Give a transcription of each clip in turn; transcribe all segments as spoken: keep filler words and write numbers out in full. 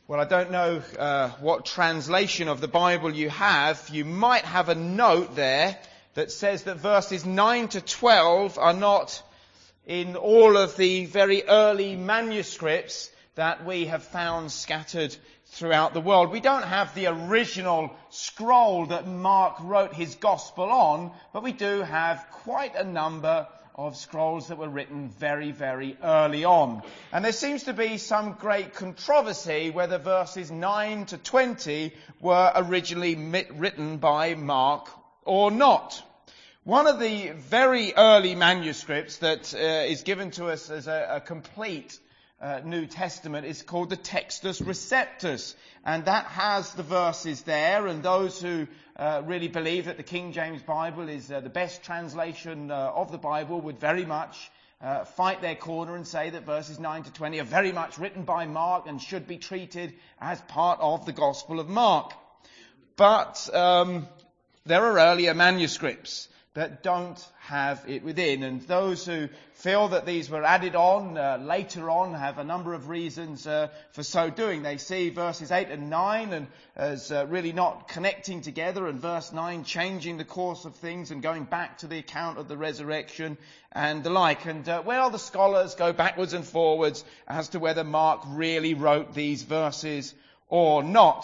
Well, I don't know uh, what translation of the Bible you have. You might have a note there that says that verses nine to twelve are not in all of the very early manuscripts that we have found scattered throughout the world. We don't have the original scroll that Mark wrote his gospel on, but we do have quite a number of scrolls that were written very, very early on. And there seems to be some great controversy whether verses nine to twenty were originally written by Mark or not. One of the very early manuscripts that uh, is given to us as a, a complete uh, New Testament is called the Textus Receptus. And that has the verses there, and those who uh, really believe that the King James Bible is uh, the best translation uh, of the Bible would very much uh, fight their corner and say that verses nine to twenty are very much written by Mark and should be treated as part of the Gospel of Mark. But um, there are earlier manuscripts that don't have it within. And those who feel that these were added on uh, later on have a number of reasons uh, for so doing. They see verses eight and nine and as uh, really not connecting together, and verse nine changing the course of things and going back to the account of the resurrection and the like. And uh, well, the scholars go backwards and forwards as to whether Mark really wrote these verses or not.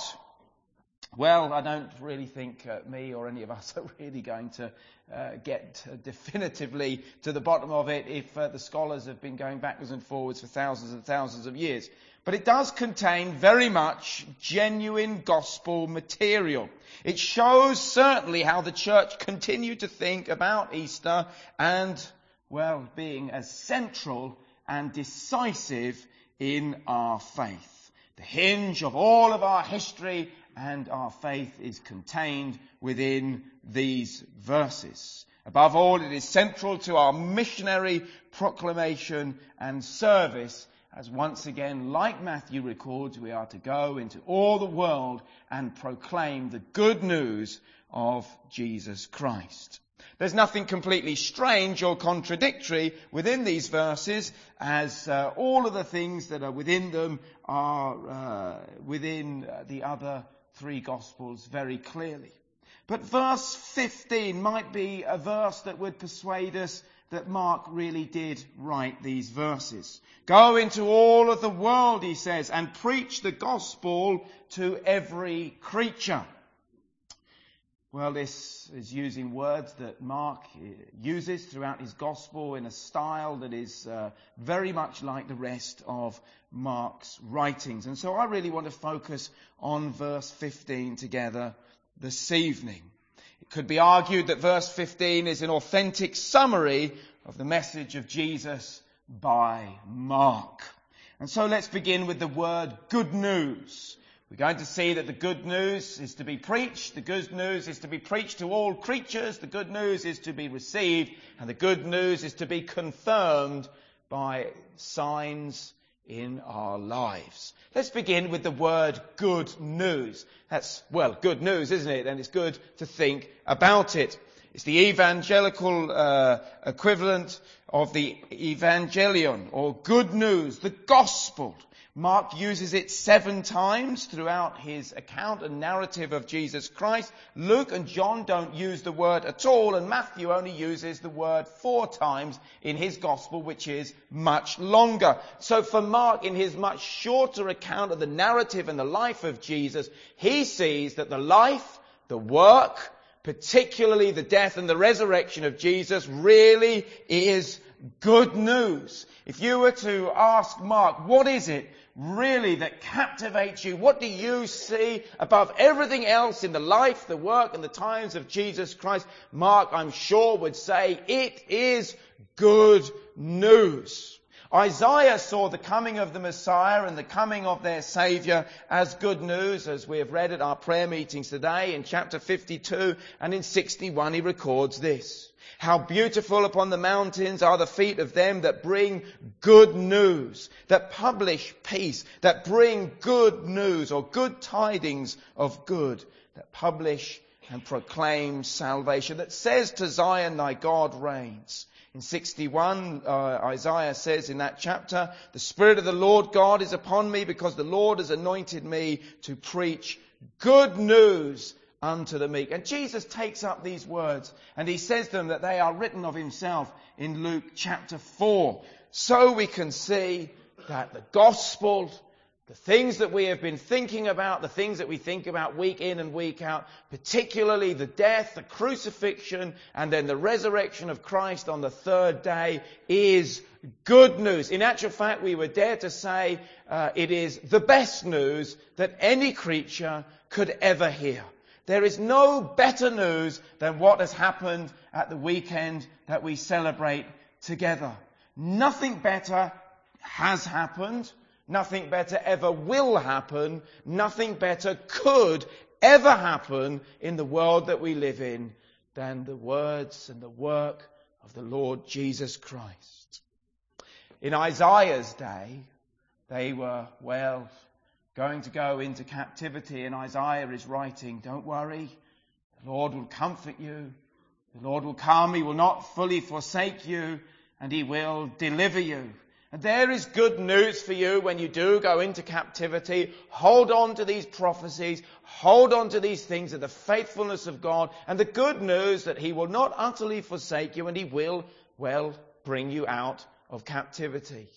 Well, I don't really think uh, me or any of us are really going to uh, get uh, definitively to the bottom of it if uh, the scholars have been going backwards and forwards for thousands and thousands of years. But it does contain very much genuine gospel material. It shows certainly how the church continued to think about Easter and, well, being as central and decisive in our faith. The hinge of all of our history and our faith is contained within these verses. Above all, it is central to our missionary proclamation and service, as once again, like Matthew records, we are to go into all the world and proclaim the good news of Jesus Christ. There's nothing completely strange or contradictory within these verses, as uh, all of the things that are within them are uh, within uh, the other three Gospels very clearly. But verse fifteen might be a verse that would persuade us that Mark really did write these verses. Go into all of the world, he says, and preach the gospel to every creature. Well, this is using words that Mark uses throughout his gospel in a style that is uh, very much like the rest of Mark's writings. And so I really want to focus on verse fifteen together this evening. It could be argued that verse fifteen is an authentic summary of the message of Jesus by Mark. And so let's begin with the word good news. We're going to see that the good news is to be preached. The good news is to be preached to all creatures. The good news is to be received. And the good news is to be confirmed by signs in our lives. Let's begin with the word good news. That's, well, good news, isn't it? And it's good to think about it. It's the evangelical uh, equivalent of the evangelion, or good news, the gospel. Mark uses it seven times throughout his account and narrative of Jesus Christ. Luke and John don't use the word at all, and Matthew only uses the word four times in his gospel, which is much longer. So for Mark, in his much shorter account of the narrative and the life of Jesus, he sees that the life, the work, particularly the death and the resurrection of Jesus, really is good news. If you were to ask Mark, what is it really that captivates you? What do you see above everything else in the life, the work and the times of Jesus Christ? Mark, I'm sure, would say it is good news. Isaiah saw the coming of the Messiah and the coming of their Saviour as good news, as we have read at our prayer meetings today in chapter fifty-two, and in sixty-one he records this. How beautiful upon the mountains are the feet of them that bring good news, that publish peace, that bring good news or good tidings of good, that publish and proclaim salvation, that says to Zion, thy God reigns. In sixty-one, uh, Isaiah says in that chapter, the Spirit of the Lord God is upon me because the Lord has anointed me to preach good news unto the meek. And Jesus takes up these words and he says to them that they are written of himself in Luke chapter four. So we can see that the gospel, the things that we have been thinking about, the things that we think about week in and week out, particularly the death, the crucifixion, and then the resurrection of Christ on the third day, is good news. In actual fact, we would dare to say uh, it is the best news that any creature could ever hear. There is no better news than what has happened at the weekend that we celebrate together. Nothing better has happened. Nothing better ever will happen. Nothing better could ever happen in the world that we live in than the words and the work of the Lord Jesus Christ. In Isaiah's day, they were, well, going to go into captivity, and Isaiah is writing, don't worry, the Lord will comfort you, the Lord will come, he will not fully forsake you, and he will deliver you. And there is good news for you when you do go into captivity. Hold on to these prophecies, hold on to these things of the faithfulness of God, and the good news that he will not utterly forsake you, and he will, well, bring you out of captivity.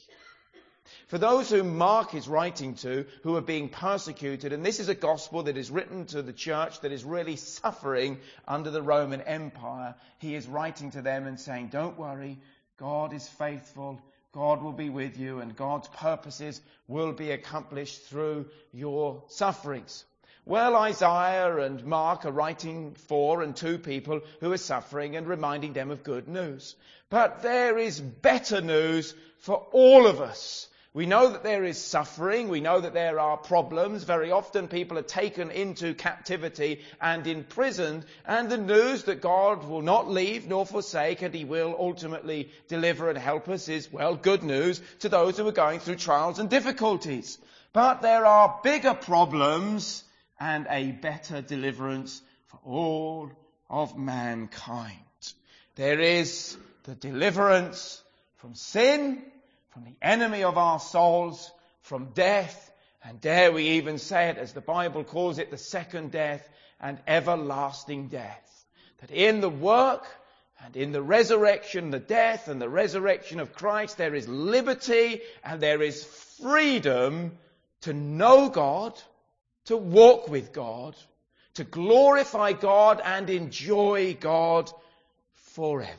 For those whom Mark is writing to, who are being persecuted, and this is a gospel that is written to the church that is really suffering under the Roman Empire, he is writing to them and saying, don't worry, God is faithful, God will be with you, and God's purposes will be accomplished through your sufferings. Well, Isaiah and Mark are writing for and to people who are suffering and reminding them of good news. But there is better news for all of us. We know that there is suffering. We know that there are problems. Very often people are taken into captivity and imprisoned. And the news that God will not leave nor forsake and he will ultimately deliver and help us is, well, good news to those who are going through trials and difficulties. But there are bigger problems and a better deliverance for all of mankind. There is the deliverance from sin, from the enemy of our souls, from death, and dare we even say it, as the Bible calls it, the second death and everlasting death. That in the work and in the resurrection, the death and the resurrection of Christ, there is liberty and there is freedom to know God, to walk with God, to glorify God and enjoy God forever.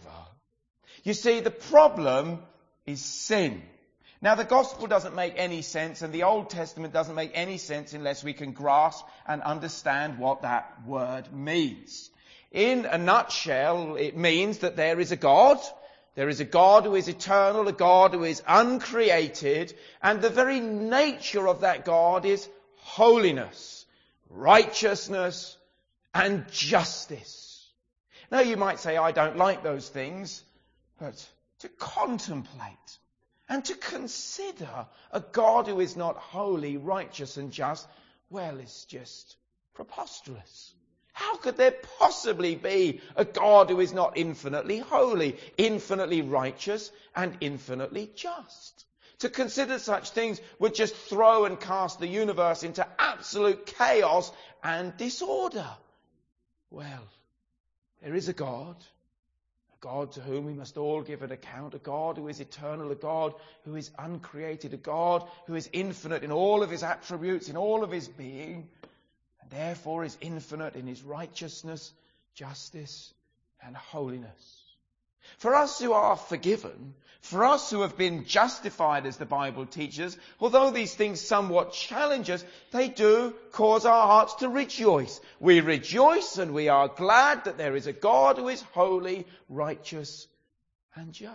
You see, the problem is sin. Now, the gospel doesn't make any sense, and the Old Testament doesn't make any sense unless we can grasp and understand what that word means. In a nutshell, it means that there is a God. There is a God who is eternal, a God who is uncreated, and the very nature of that God is holiness, righteousness, and justice. Now, you might say, I don't like those things, but to contemplate and to consider a God who is not holy, righteous and just, well, it's just preposterous. How could there possibly be a God who is not infinitely holy, infinitely righteous and infinitely just? To consider such things would just throw and cast the universe into absolute chaos and disorder. Well, there is a God. God to whom we must all give an account, a God who is eternal, a God who is uncreated, a God who is infinite in all of his attributes, in all of his being, and therefore is infinite in his righteousness, justice, and holiness. For us who are forgiven, for us who have been justified as the Bible teaches, although these things somewhat challenge us, they do cause our hearts to rejoice. We rejoice and we are glad that there is a God who is holy, righteous, and just.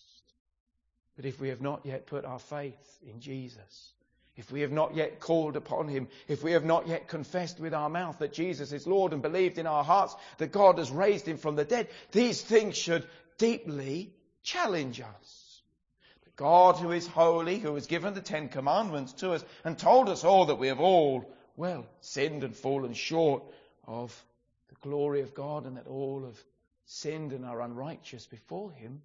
But if we have not yet put our faith in Jesus, if we have not yet called upon him, if we have not yet confessed with our mouth that Jesus is Lord and believed in our hearts that God has raised him from the dead, these things should deeply challenge us. The God who is holy, who has given the Ten Commandments to us and told us all that we have all, well, sinned and fallen short of the glory of God and that all have sinned and are unrighteous before him,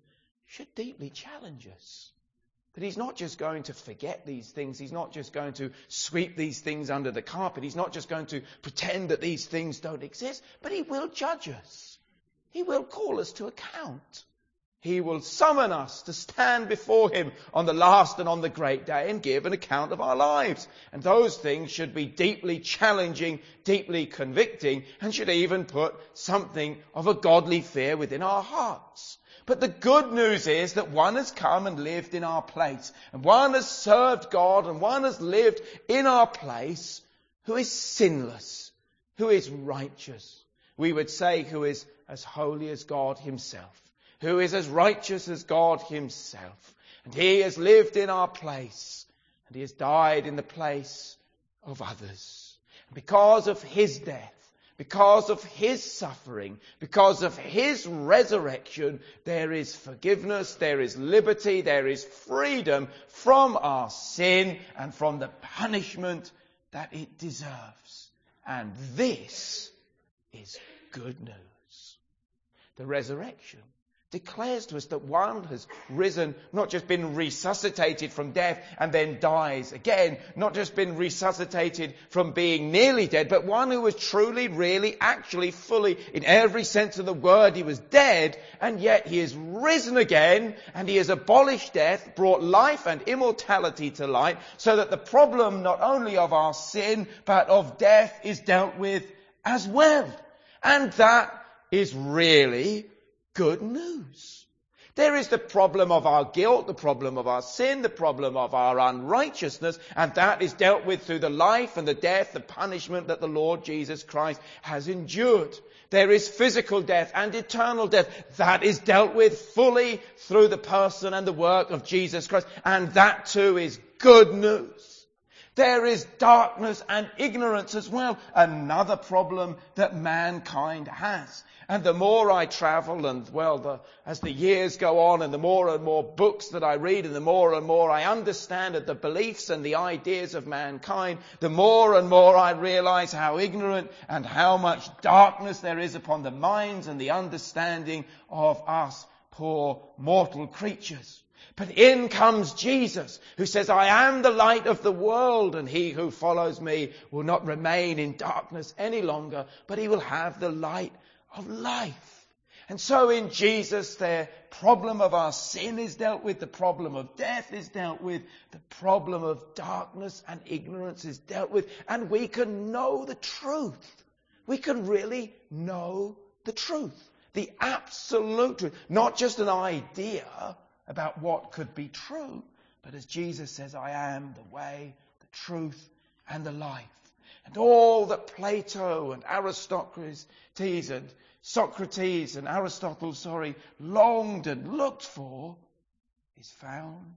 should deeply challenge us. That he's not just going to forget these things. He's not just going to sweep these things under the carpet. He's not just going to pretend that these things don't exist. But he will judge us. He will call us to account. He will summon us to stand before him on the last and on the great day and give an account of our lives. And those things should be deeply challenging, deeply convicting, and should even put something of a godly fear within our hearts. But the good news is that one has come and lived in our place. And one has served God, and one has lived in our place who is sinless, who is righteous. We would say who is as holy as God himself. Who is as righteous as God himself. And he has lived in our place. And he has died in the place of others. And because of his death, because of his suffering, because of his resurrection, there is forgiveness, there is liberty, there is freedom from our sin and from the punishment that it deserves. And this is good news. The resurrection declares to us that one has risen, not just been resuscitated from death and then dies again, not just been resuscitated from being nearly dead, but one who was truly, really, actually, fully, in every sense of the word, he was dead, and yet he is risen again, and he has abolished death, brought life and immortality to light, so that the problem not only of our sin, but of death is dealt with as well. And that is really good news. There is the problem of our guilt, the problem of our sin, the problem of our unrighteousness, and that is dealt with through the life and the death, the punishment that the Lord Jesus Christ has endured. There is physical death and eternal death. That is dealt with fully through the person and the work of Jesus Christ, and that too is good news. There is darkness and ignorance as well, another problem that mankind has. And the more I travel and, well, the, as the years go on and the more and more books that I read and the more and more I understand of the beliefs and the ideas of mankind, the more and more I realize how ignorant and how much darkness there is upon the minds and the understanding of us poor mortal creatures. But in comes Jesus, who says, I am the light of the world, and he who follows me will not remain in darkness any longer, but he will have the light of life. And so in Jesus, the problem of our sin is dealt with, the problem of death is dealt with, the problem of darkness and ignorance is dealt with, and we can know the truth. We can really know the truth, the absolute truth, not just an idea about what could be true, but as Jesus says, I am the way, the truth, and the life. And all that Plato and Aristocrates and Socrates and Aristotle, sorry, longed and looked for is found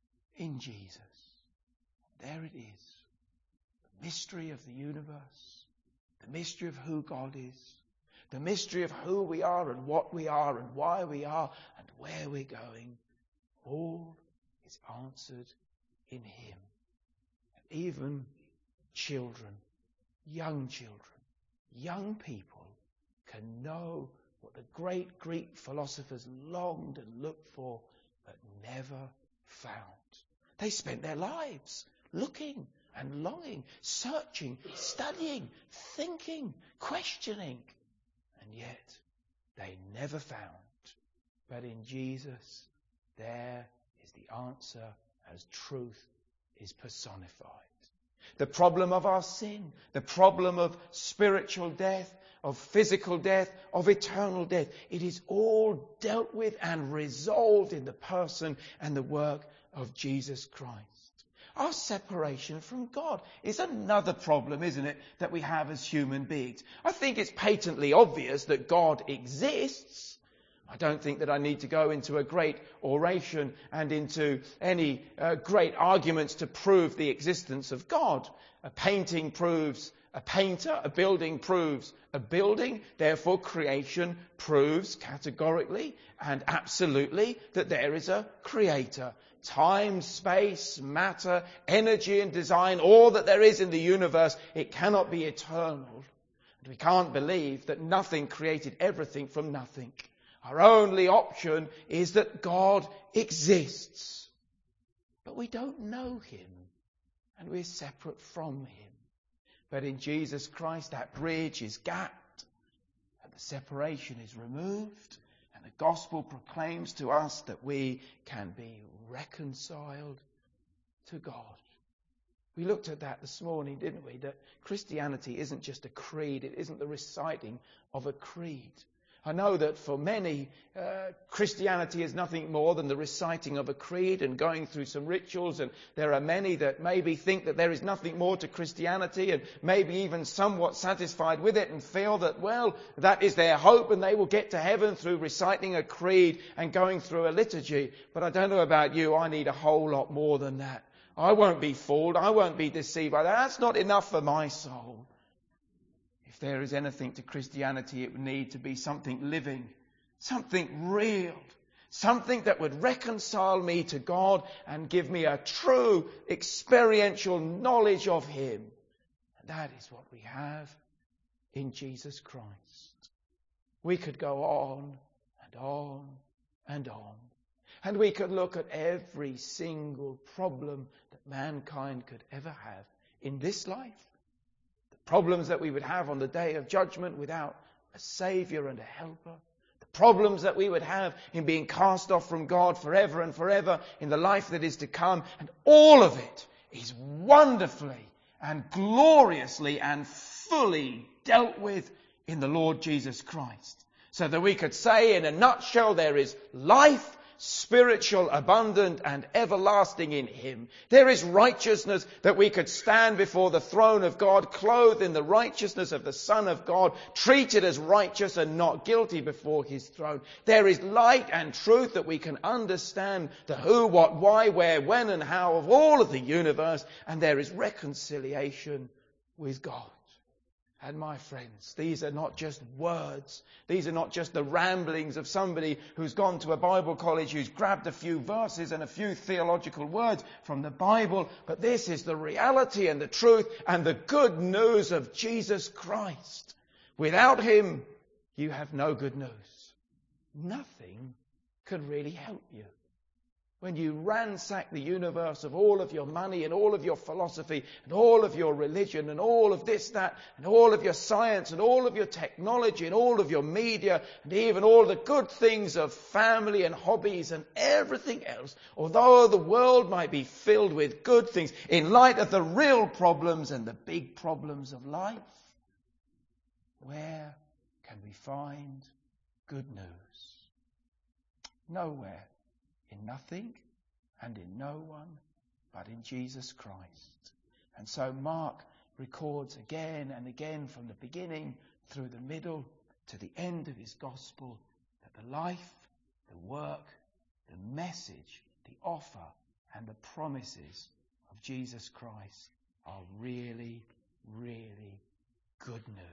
in Jesus. There it is. The mystery of the universe, the mystery of who God is, the mystery of who we are and what we are and why we are and where we're going. All is answered in him. And even children, young children, young people can know what the great Greek philosophers longed and looked for but never found. They spent their lives looking and longing, searching, studying, thinking, questioning, and yet they never found. But in Jesus, there is the answer as truth is personified. The problem of our sin, the problem of spiritual death, of physical death, of eternal death, it is all dealt with and resolved in the person and the work of Jesus Christ. Our separation from God is another problem, isn't it, that we have as human beings. I think it's patently obvious that God exists. I don't think that I need to go into a great oration and into any uh, great arguments to prove the existence of God. A painting proves a painter, a building proves a building, therefore creation proves categorically and absolutely that there is a creator. Time, space, matter, energy and design, all that there is in the universe, it cannot be eternal. And we can't believe that nothing created everything from nothing. Our only option is that God exists. But we don't know him, and we're separate from him. But in Jesus Christ, that bridge is gapped, and the separation is removed, and the gospel proclaims to us that we can be reconciled to God. We looked at that this morning, didn't we? That Christianity isn't just a creed. It isn't the reciting of a creed. I know that for many, uh, Christianity is nothing more than the reciting of a creed and going through some rituals. And there are many that maybe think that there is nothing more to Christianity and maybe even somewhat satisfied with it and feel that, well, that is their hope and they will get to heaven through reciting a creed and going through a liturgy. But I don't know about you, I need a whole lot more than that. I won't be fooled. I won't be deceived by that. That's not enough for my soul. If there is anything to Christianity, it would need to be something living, something real, something that would reconcile me to God and give me a true experiential knowledge of him. And that is what we have in Jesus Christ. We could go on and on and on. And we could look at every single problem that mankind could ever have in this life. The problems that we would have on the day of judgment without a Saviour and a helper. The problems that we would have in being cast off from God forever and forever in the life that is to come. And all of it is wonderfully and gloriously and fully dealt with in the Lord Jesus Christ. So that we could say in a nutshell, there is life, spiritual, abundant and everlasting in him. There is righteousness that we could stand before the throne of God, clothed in the righteousness of the Son of God, treated as righteous and not guilty before his throne. There is light and truth that we can understand the who, what, why, where, when and how of all of the universe. And there is reconciliation with God. And my friends, these are not just words. These are not just the ramblings of somebody who's gone to a Bible college, who's grabbed a few verses and a few theological words from the Bible. But this is the reality and the truth and the good news of Jesus Christ. Without him, you have no good news. Nothing could really help you. When you ransack the universe of all of your money and all of your philosophy and all of your religion and all of this, that, and all of your science and all of your technology and all of your media and even all the good things of family and hobbies and everything else, although the world might be filled with good things, in light of the real problems and the big problems of life, where can we find good news? Nowhere. In nothing and in no one but in Jesus Christ. And so Mark records again and again from the beginning through the middle to the end of his gospel that the life, the work, the message, the offer and the promises of Jesus Christ are really, really good news.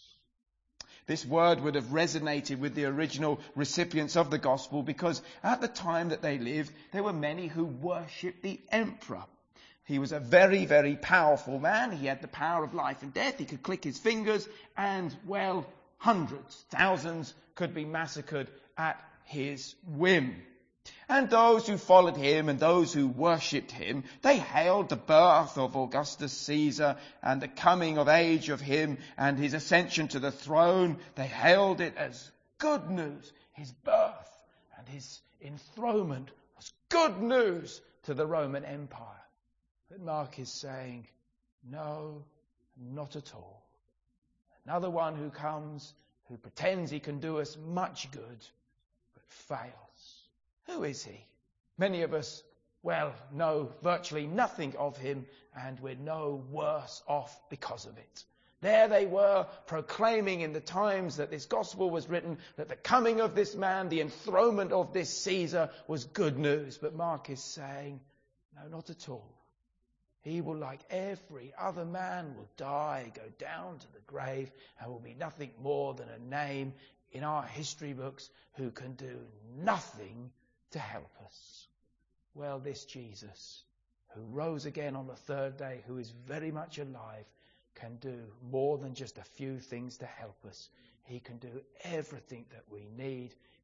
This word would have resonated with the original recipients of the gospel because at the time that they lived, there were many who worshipped the emperor. He was a very, very powerful man. He had the power of life and death. He could click his fingers and, well, hundreds, thousands could be massacred at his whim. And those who followed him and those who worshipped him, they hailed the birth of Augustus Caesar and the coming of age of him and his ascension to the throne. They hailed it as good news. His birth and his enthronement was good news to the Roman Empire. But Mark is saying, no, not at all. Another one who comes, who pretends he can do us much good, but fails. Who is he? Many of us, well, know virtually nothing of him, and we're no worse off because of it. There they were, proclaiming in the times that this gospel was written, that the coming of this man, the enthronement of this Caesar, was good news. But Mark is saying, no, not at all. He will, like every other man, will die, go down to the grave, and will be nothing more than a name in our history books who can do nothing to help us. Well, this Jesus, who rose again on the third day, who is very much alive, can do more than just a few things to help us. He can do everything that we need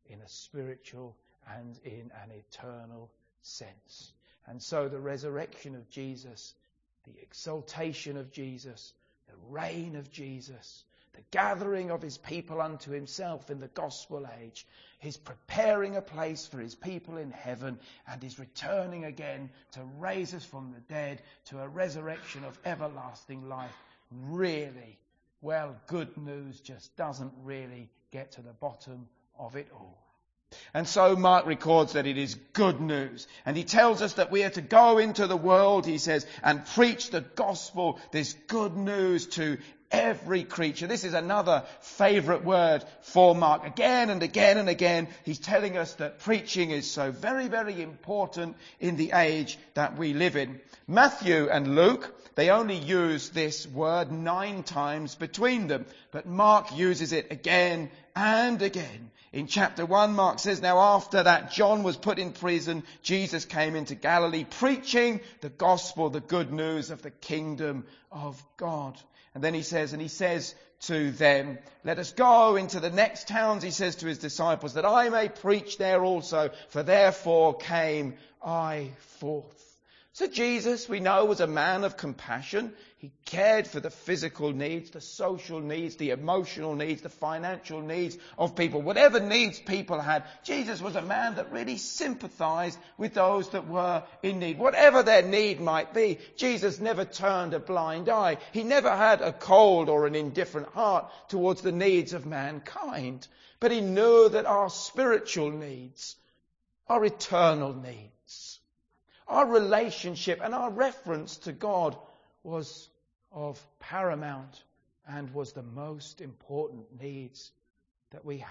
in a spiritual and in an eternal sense. And so the resurrection of Jesus, the exaltation of Jesus, the reign of Jesus, the gathering of his people unto himself in the gospel age, his preparing a place for his people in heaven, and his returning again to raise us from the dead to a resurrection of everlasting life. Really, well, good news just doesn't really get to the bottom of it all. And so Mark records that it is good news. And he tells us that we are to go into the world, he says, and preach the gospel, this good news to every creature. This is another favourite word for Mark. Again and again and again, he's telling us that preaching is so very, very important in the age that we live in. Matthew and Luke, they only use this word nine times between them. But Mark uses it again and again. In chapter one, Mark says, now after that John was put in prison, Jesus came into Galilee preaching the gospel, the good news of the kingdom of God. And then he says, and he says to them, let us go into the next towns, he says to his disciples, that I may preach there also, for therefore came I forth. So Jesus, we know, was a man of compassion. He cared for the physical needs, the social needs, the emotional needs, the financial needs of people. Whatever needs people had, Jesus was a man that really sympathized with those that were in need. Whatever their need might be, Jesus never turned a blind eye. He never had a cold or an indifferent heart towards the needs of mankind. But he knew that our spiritual needs, our eternal needs, our relationship and our reference to God was of paramount and was the most important needs that we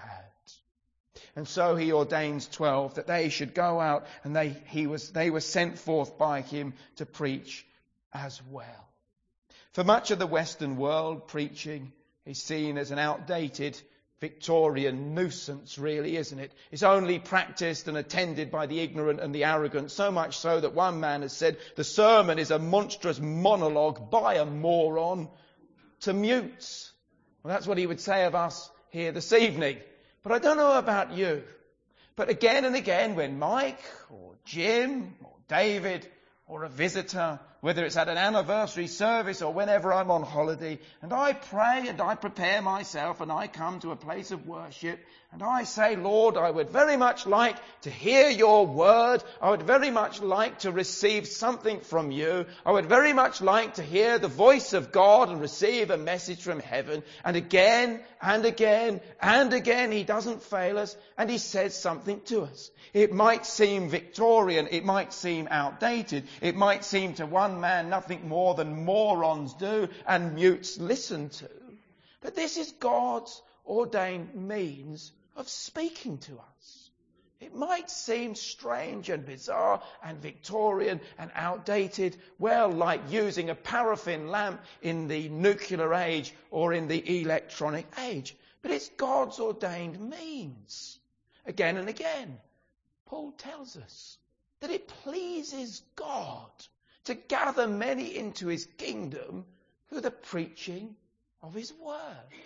had. And so he ordains twelve that they should go out, and they he was they were sent forth by him to preach as well. For much of the Western world, preaching is seen as an outdated Victorian nuisance, really, isn't it? It's only practiced and attended by the ignorant and the arrogant, so much so that one man has said the sermon is a monstrous monologue by a moron to mutes. Well, that's what he would say of us here this evening. But I don't know about you. But again and again, when Mike or Jim or David or a visitor, whether it's at an anniversary service or whenever I'm on holiday, and I pray and I prepare myself and I come to a place of worship and I say, Lord, I would very much like to hear your word. I would very much like to receive something from you. I would very much like to hear the voice of God and receive a message from heaven. And again and again and again, he doesn't fail us and he says something to us. It might seem Victorian. It might seem outdated. It might seem to one man nothing more than morons do and mutes listen to. But this is God's ordained means of speaking to us. It might seem strange and bizarre and Victorian and outdated, well, like using a paraffin lamp in the nuclear age or in the electronic age. But it's God's ordained means. Again and again, Paul tells us that it pleases God to gather many into his kingdom through the preaching of his word.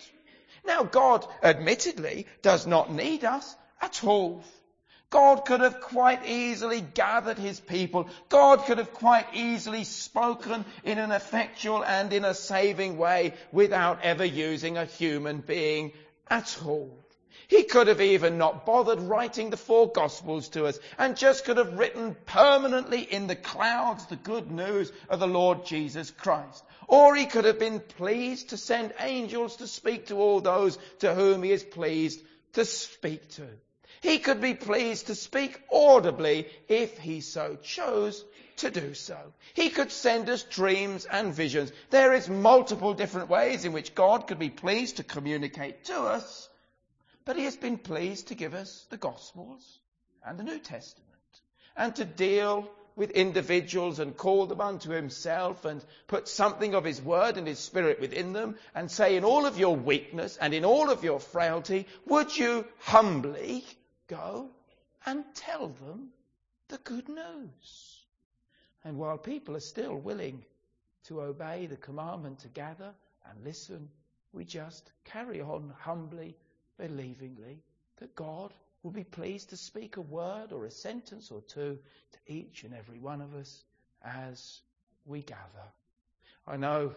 Now, God, admittedly, does not need us at all. God could have quite easily gathered his people. God could have quite easily spoken in an effectual and in a saving way without ever using a human being at all. He could have even not bothered writing the four Gospels to us and just could have written permanently in the clouds the good news of the Lord Jesus Christ. Or he could have been pleased to send angels to speak to all those to whom he is pleased to speak to. He could be pleased to speak audibly if he so chose to do so. He could send us dreams and visions. There is multiple different ways in which God could be pleased to communicate to us. But he has been pleased to give us the Gospels and the New Testament and to deal with individuals and call them unto himself and put something of his word and his spirit within them and say, in all of your weakness and in all of your frailty, would you humbly go and tell them the good news? And while people are still willing to obey the commandment to gather and listen, we just carry on humbly, believingly, that God will be pleased to speak a word or a sentence or two to each and every one of us as we gather. I know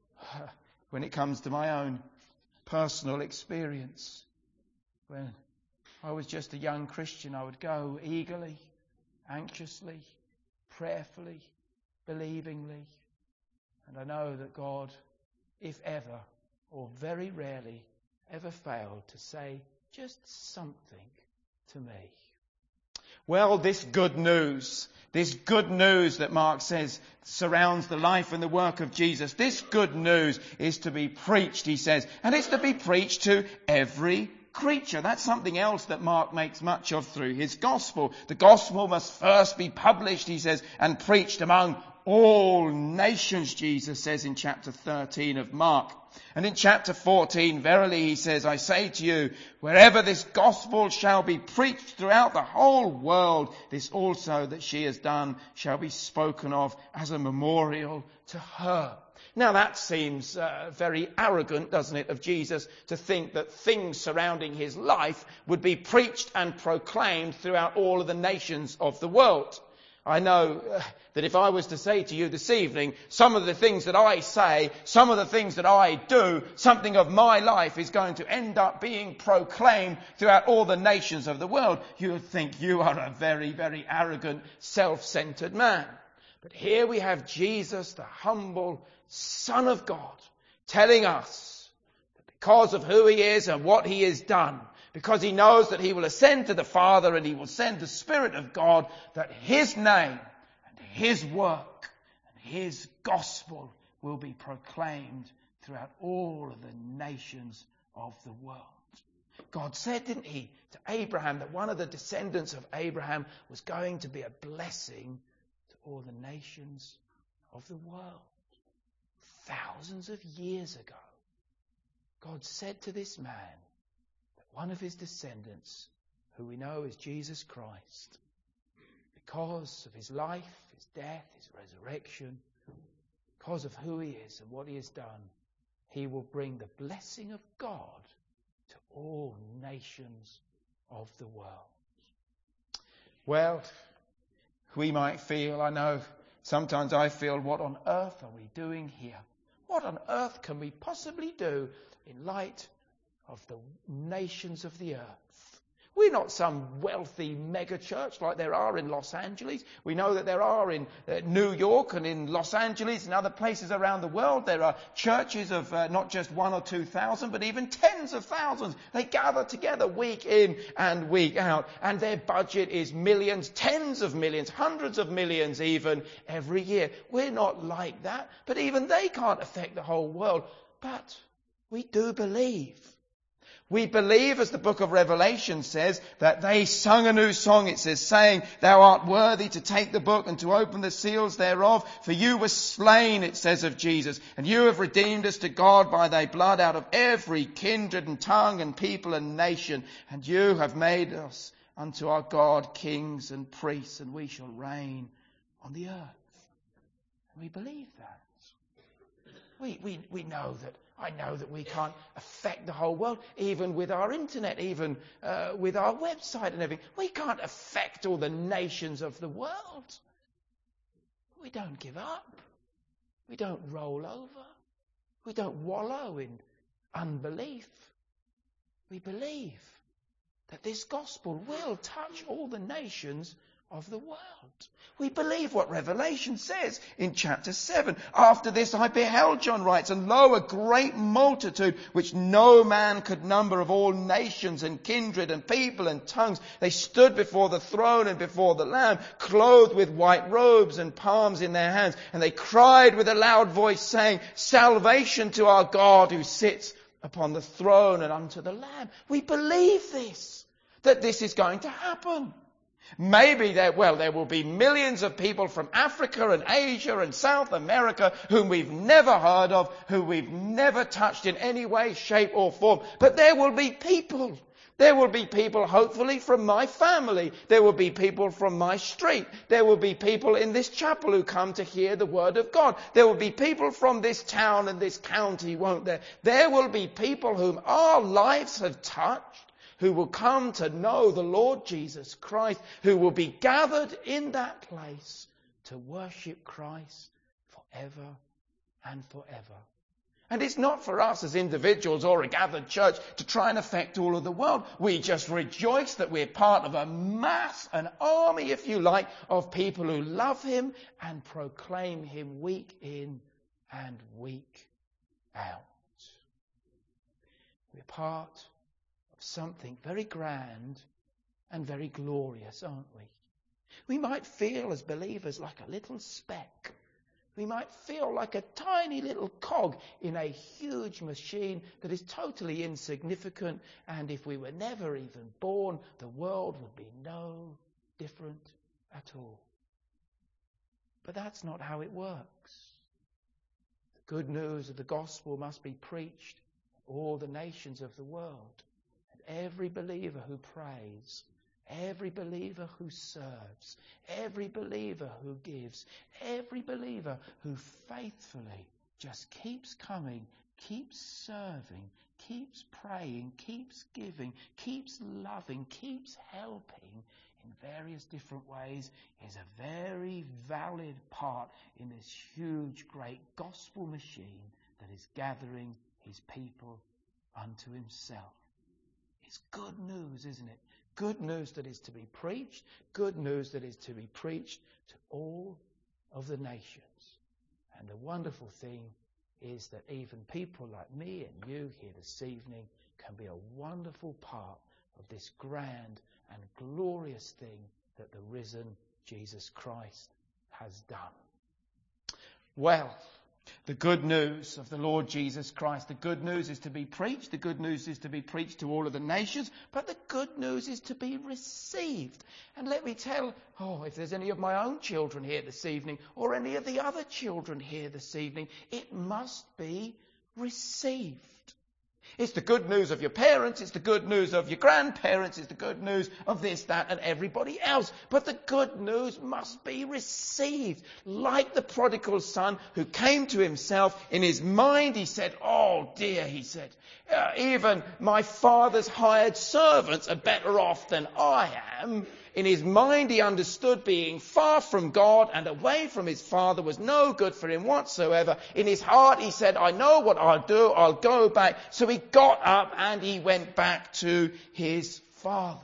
when it comes to my own personal experience, when I was just a young Christian, I would go eagerly, anxiously, prayerfully, believingly. And I know that God, if ever, or very rarely, ever failed to say just something to me. Well, this good news, this good news that Mark says surrounds the life and the work of Jesus, this good news is to be preached, he says, and it's to be preached to every creature. That's something else that Mark makes much of through his gospel. The gospel must first be published, he says, and preached among all nations, Jesus says in chapter thirteen of Mark. And in chapter fourteen, verily he says, I say to you, wherever this gospel shall be preached throughout the whole world, this also that she has done shall be spoken of as a memorial to her. Now that seems uh, very arrogant, doesn't it, of Jesus to think that things surrounding his life would be preached and proclaimed throughout all of the nations of the world. I know uh, that if I was to say to you this evening, some of the things that I say, some of the things that I do, something of my life is going to end up being proclaimed throughout all the nations of the world, you would think you are a very, very arrogant, self-centered man. But here we have Jesus, the humble Son of God, telling us that because of who he is and what he has done, because he knows that he will ascend to the Father and he will send the Spirit of God, that his name and his work and his gospel will be proclaimed throughout all of the nations of the world. God said, didn't he, to Abraham that one of the descendants of Abraham was going to be a blessing to all the nations of the world. Thousands of years ago, God said to this man, one of his descendants, who we know is Jesus Christ, because of his life, his death, his resurrection, because of who he is and what he has done, he will bring the blessing of God to all nations of the world. Well, we might feel, I know, sometimes I feel, what on earth are we doing here? What on earth can we possibly do in light of the nations of the earth? We're not some wealthy mega church like there are in Los Angeles. We know that there are in uh, New York and in Los Angeles and other places around the world. There are churches of uh, not just one or two thousand, but even tens of thousands. They gather together week in and week out. And their budget is millions, tens of millions, hundreds of millions even every year. We're not like that. But even they can't affect the whole world. But we do believe. We believe, as the book of Revelation says, that they sung a new song, it says, saying, Thou art worthy to take the book and to open the seals thereof, for you were slain, it says of Jesus, and you have redeemed us to God by thy blood out of every kindred and tongue and people and nation, and you have made us unto our God kings and priests, and we shall reign on the earth. And we believe that. We, we, we know that. I know that we can't affect the whole world, even with our internet, even uh, with our website and everything. We can't affect all the nations of the world. We don't give up. We don't roll over. We don't wallow in unbelief. We believe that this gospel will touch all the nations of the world. We believe what Revelation says in chapter seven. After this I beheld, John writes, and lo, a great multitude which no man could number, of all nations and kindred and people and tongues. They stood before the throne and before the Lamb, clothed with white robes and palms in their hands. And they cried with a loud voice, saying, Salvation to our God who sits upon the throne and unto the Lamb. We believe this, that this is going to happen. Maybe there, well, there will be millions of people from Africa and Asia and South America whom we've never heard of, who we've never touched in any way, shape or form. But there will be people. There will be people, hopefully, from my family. There will be people from my street. There will be people in this chapel who come to hear the word of God. There will be people from this town and this county, won't there? There will be people whom our lives have touched, who will come to know the Lord Jesus Christ, who will be gathered in that place to worship Christ forever and forever. And it's not for us as individuals or a gathered church to try and affect all of the world. We just rejoice that we're part of a mass, an army, if you like, of people who love him and proclaim him week in and week out. We're part of something very grand and very glorious, aren't we? We might feel as believers like a little speck. We might feel like a tiny little cog in a huge machine that is totally insignificant, and if we were never even born, the world would be no different at all. But that's not how it works. The good news of the gospel must be preached to all the nations of the world, and every believer who prays, every believer who serves, every believer who gives, every believer who faithfully just keeps coming, keeps serving, keeps praying, keeps giving, keeps loving, keeps helping in various different ways is a very valid part in this huge, great gospel machine that is gathering his people unto himself. It's good news, isn't it? Good news that is to be preached, good news that is to be preached to all of the nations. And the wonderful thing is that even people like me and you here this evening can be a wonderful part of this grand and glorious thing that the risen Jesus Christ has done. Well, the good news of the Lord Jesus Christ. The good news is to be preached. The good news is to be preached to all of the nations. But the good news is to be received. And let me tell, oh, if there's any of my own children here this evening, or any of the other children here this evening, it must be received. It's the good news of your parents, it's the good news of your grandparents, it's the good news of this, that, and everybody else. But the good news must be received. Like the prodigal son who came to himself, in his mind he said, oh dear, he said, uh, even my father's hired servants are better off than I am. In his mind he understood being far from God and away from his father was no good for him whatsoever. In his heart he said, I know what I'll do, I'll go back. So he got up and he went back to his father.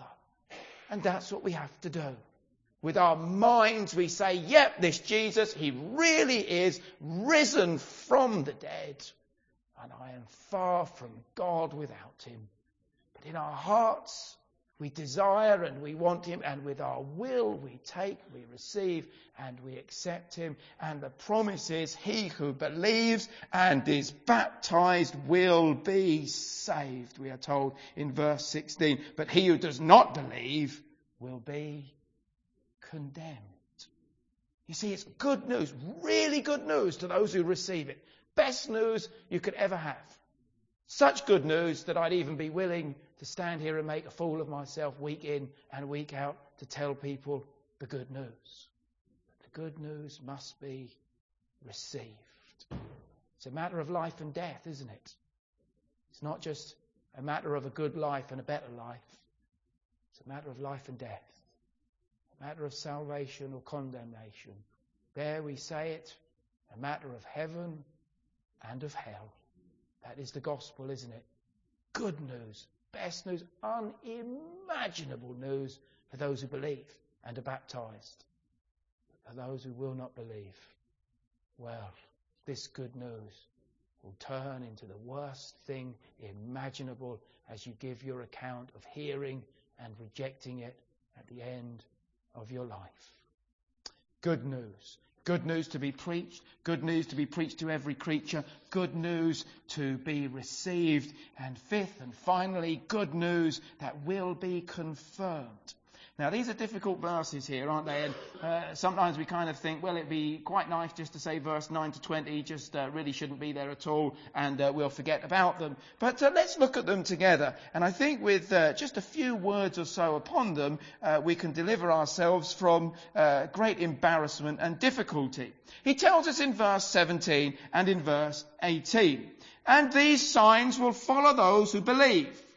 And that's what we have to do. With our minds we say, yep, this Jesus, he really is risen from the dead. And I am far from God without him. But in our hearts, we desire and we want him, and with our will we take, we receive, and we accept him. And the promise is, he who believes and is baptized will be saved, we are told in verse sixteen. But he who does not believe will be condemned. You see, it's good news, really good news to those who receive it. Best news you could ever have. Such good news that I'd even be willing to stand here and make a fool of myself week in and week out to tell people the good news. But the good news must be received. It's a matter of life and death, isn't it? It's not just a matter of a good life and a better life. It's a matter of life and death. A matter of salvation or condemnation. There we say it, a matter of heaven and of hell. That is the gospel, isn't it? Good news, best news, unimaginable news for those who believe and are baptized. For those who will not believe, well, this good news will turn into the worst thing imaginable as you give your account of hearing and rejecting it at the end of your life. Good news. Good news to be preached. Good news to be preached to every creature. Good news to be received. And fifth and finally, good news that will be confirmed. Now, these are difficult verses here, aren't they? And uh, sometimes we kind of think, well, it'd be quite nice just to say verse nine to twenty, just uh, really shouldn't be there at all, and uh, we'll forget about them. But uh, let's look at them together. And I think with uh, just a few words or so upon them, uh, we can deliver ourselves from uh, great embarrassment and difficulty. He tells us in verse seventeen and in verse eighteen, and these signs will follow those who believe.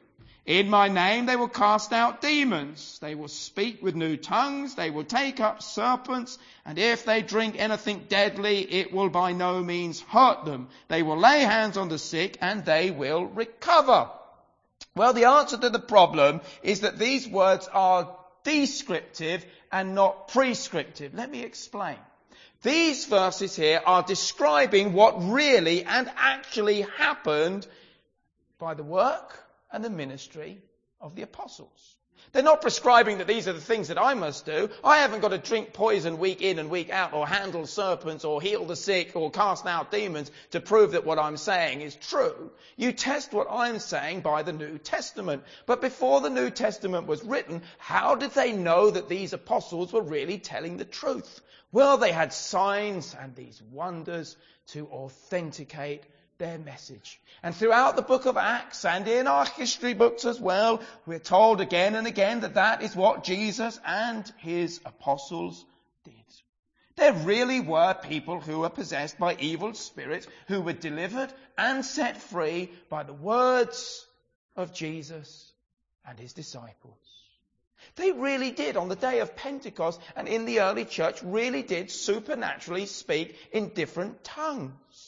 In my name they will cast out demons. They will speak with new tongues. They will take up serpents. And if they drink anything deadly, it will by no means hurt them. They will lay hands on the sick and they will recover. Well, the answer to the problem is that these words are descriptive and not prescriptive. Let me explain. These verses here are describing what really and actually happened by the work and the ministry of the apostles. They're not prescribing that these are the things that I must do. I haven't got to drink poison week in and week out, or handle serpents, or heal the sick, or cast out demons to prove that what I'm saying is true. You test what I'm saying by the New Testament. But before the New Testament was written, how did they know that these apostles were really telling the truth? Well, they had signs and these wonders to authenticate their message. And throughout the book of Acts and in our history books as well, we're told again and again that that is what Jesus and his apostles did. There really were people who were possessed by evil spirits who were delivered and set free by the words of Jesus and his disciples. They really did, on the day of Pentecost and in the early church, really did supernaturally speak in different tongues.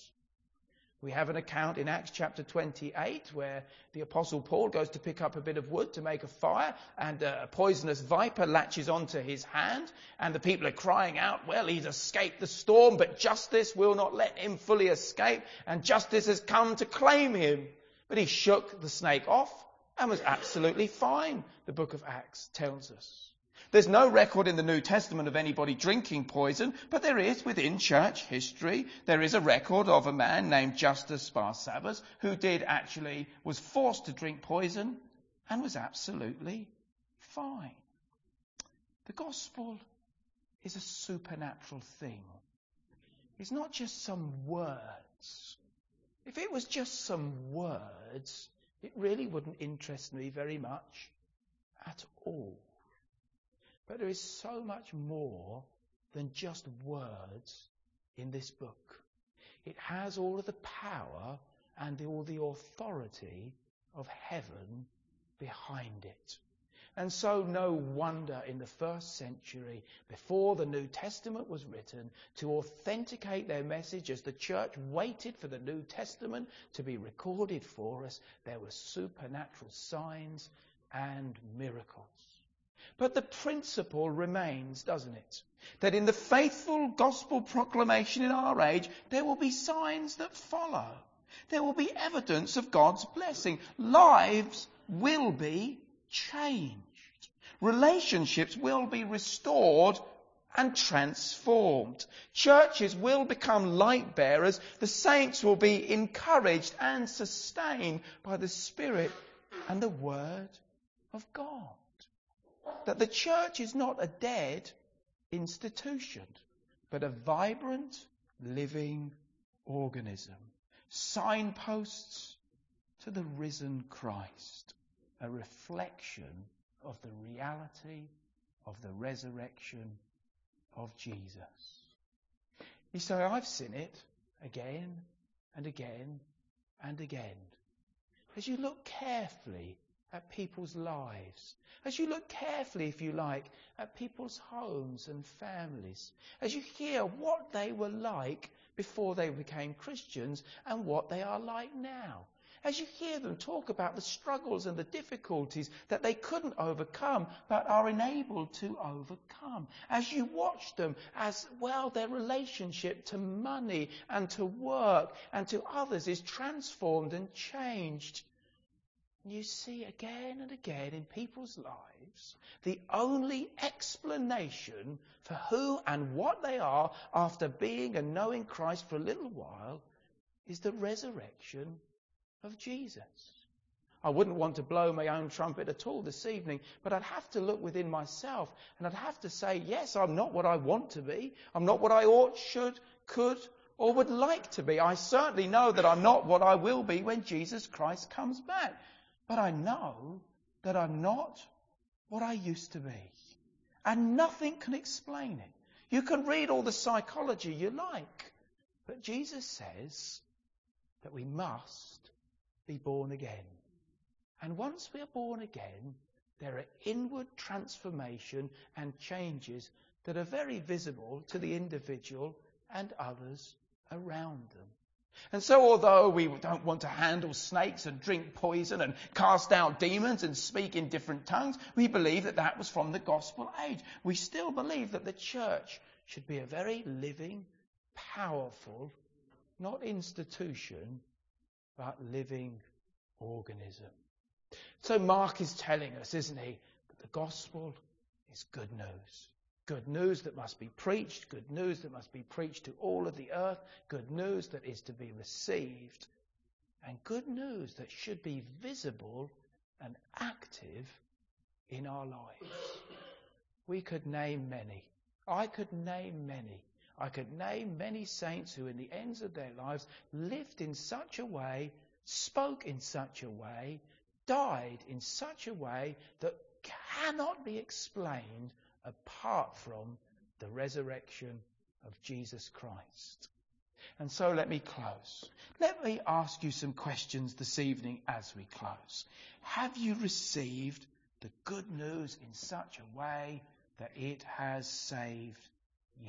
We have an account in Acts chapter twenty-eight where the Apostle Paul goes to pick up a bit of wood to make a fire, and a poisonous viper latches onto his hand, and the people are crying out, well, he's escaped the storm, but justice will not let him fully escape, and justice has come to claim him. But he shook the snake off and was absolutely fine, the book of Acts tells us. There's no record in the New Testament of anybody drinking poison, but there is within church history. There is a record of a man named Justus Barsabbas who did actually, was forced to drink poison and was absolutely fine. The gospel is a supernatural thing. It's not just some words. If it was just some words, it really wouldn't interest me very much at all. But there is so much more than just words in this book. It has all of the power and all the authority of heaven behind it. And so no wonder in the first century, before the New Testament was written, to authenticate their message as the church waited for the New Testament to be recorded for us, there were supernatural signs and miracles. But the principle remains, doesn't it? That in the faithful gospel proclamation in our age, there will be signs that follow. There will be evidence of God's blessing. Lives will be changed. Relationships will be restored and transformed. Churches will become light bearers. The saints will be encouraged and sustained by the Spirit and the Word of God. That the church is not a dead institution, but a vibrant, living organism. Signposts to the risen Christ. A reflection of the reality of the resurrection of Jesus. You say, I've seen it again and again and again. As you look carefully at people's lives, as you look carefully, if you like, at people's homes and families, as you hear what they were like before they became Christians and what they are like now, as you hear them talk about the struggles and the difficulties that they couldn't overcome but are enabled to overcome, as you watch them as well, their relationship to money and to work and to others is transformed and changed. You see again and again in people's lives the only explanation for who and what they are after being and knowing Christ for a little while is the resurrection of Jesus. I wouldn't want to blow my own trumpet at all this evening, but I'd have to look within myself and I'd have to say, yes, I'm not what I want to be. I'm not what I ought, should, could, or would like to be. I certainly know that I'm not what I will be when Jesus Christ comes back. But I know that I'm not what I used to be. And nothing can explain it. You can read all the psychology you like. But Jesus says that we must be born again. And once we are born again, there are inward transformation and changes that are very visible to the individual and others around them. And so although we don't want to handle snakes and drink poison and cast out demons and speak in different tongues, we believe that that was from the gospel age. We still believe that the church should be a very living, powerful, not institution, but living organism. So Mark is telling us, isn't he, that the gospel is good news. Good news that must be preached, good news that must be preached to all of the earth, good news that is to be received, and good news that should be visible and active in our lives. We could name many. I could name many. I could name many saints who in the ends of their lives lived in such a way, spoke in such a way, died in such a way that cannot be explained apart from the resurrection of Jesus Christ. And so let me close. Let me ask you some questions this evening as we close. Have you received the good news in such a way that it has saved you?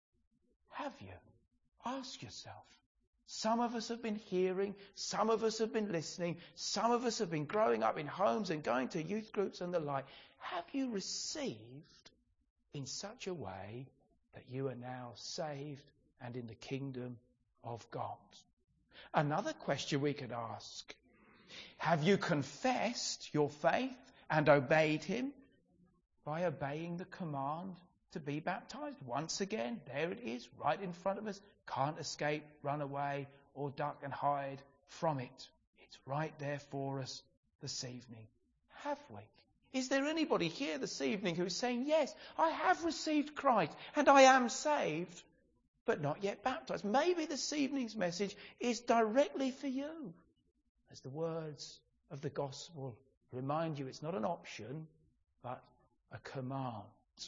Have you? Ask yourself. Some of us have been hearing, some of us have been listening, some of us have been growing up in homes and going to youth groups and the like. Have you received in such a way that you are now saved and in the kingdom of God? Another question we could ask, have you confessed your faith and obeyed him by obeying the command to be baptized? Once again, there it is, right in front of us. Can't escape, run away, or duck and hide from it. It's right there for us this evening. Have we? Is there anybody here this evening who's saying, yes, I have received Christ and I am saved, but not yet baptized? Maybe this evening's message is directly for you. As the words of the gospel remind you, it's not an option, but a command.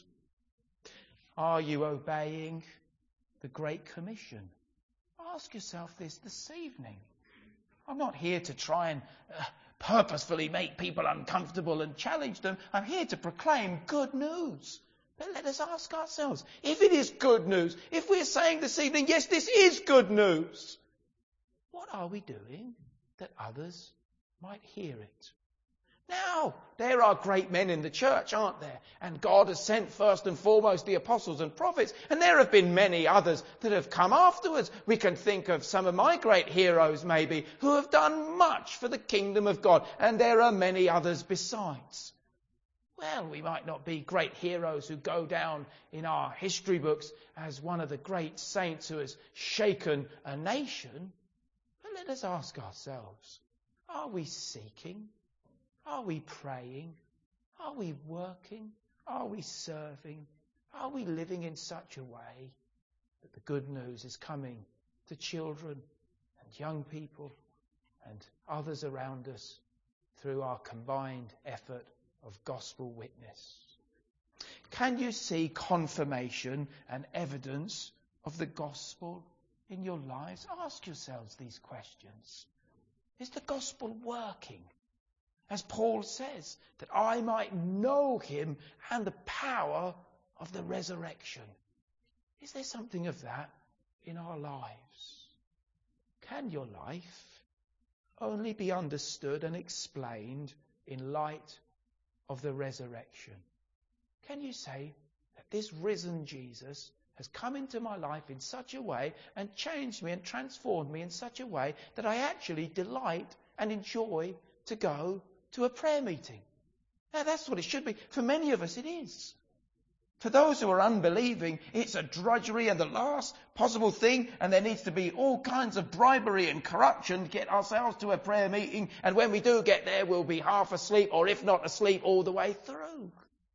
Are you obeying the Great Commission? Ask yourself this this evening. I'm not here to try and uh, purposefully make people uncomfortable and challenge them. I'm here to proclaim good news. But let us ask ourselves, if it is good news, if we're saying this evening, yes, this is good news, what are we doing that others might hear it? Now, there are great men in the church, aren't there? And God has sent first and foremost the apostles and prophets, and there have been many others that have come afterwards. We can think of some of my great heroes maybe, who have done much for the kingdom of God, and there are many others besides. Well, we might not be great heroes who go down in our history books as one of the great saints who has shaken a nation, but let us ask ourselves, are we seeking? Are we praying? Are we working? Are we serving? Are we living in such a way that the good news is coming to children and young people and others around us through our combined effort of gospel witness? Can you see confirmation and evidence of the gospel in your lives? Ask yourselves these questions. Is the gospel working? As Paul says, that I might know him and the power of the resurrection. Is there something of that in our lives? Can your life only be understood and explained in light of the resurrection? Can you say that this risen Jesus has come into my life in such a way and changed me and transformed me in such a way that I actually delight and enjoy to go to a prayer meeting? Now that's what it should be. For many of us it is. For those who are unbelieving, it's a drudgery and the last possible thing, and there needs to be all kinds of bribery and corruption to get ourselves to a prayer meeting, and when we do get there we'll be half asleep, or if not asleep, all the way through.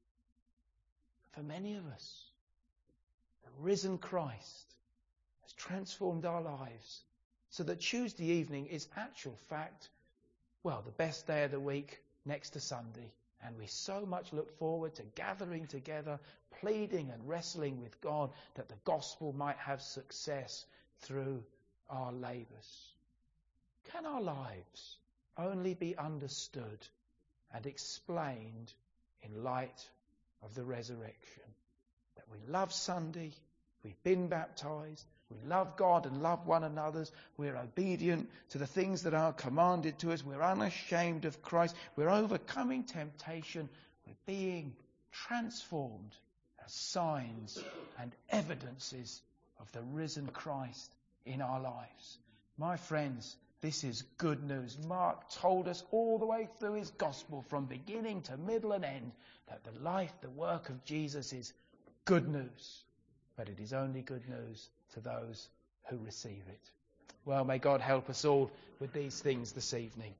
For many of us, the risen Christ has transformed our lives so that Tuesday evening is actual fact, well, the best day of the week next to Sunday. And we so much look forward to gathering together, pleading and wrestling with God that the gospel might have success through our labours. Can our lives only be understood and explained in light of the resurrection. That we love Sunday, we've been baptized, we love God and love one another, we're obedient to the things that are commanded to us, we're unashamed of Christ, we're overcoming temptation, we're being transformed as signs and evidences of the risen Christ in our lives. My friends, this is good news. Mark told us all the way through his gospel, from beginning to middle and end, that the life, the work of Jesus is good news. But it is only good news to those who receive it. Well, may God help us all with these things this evening.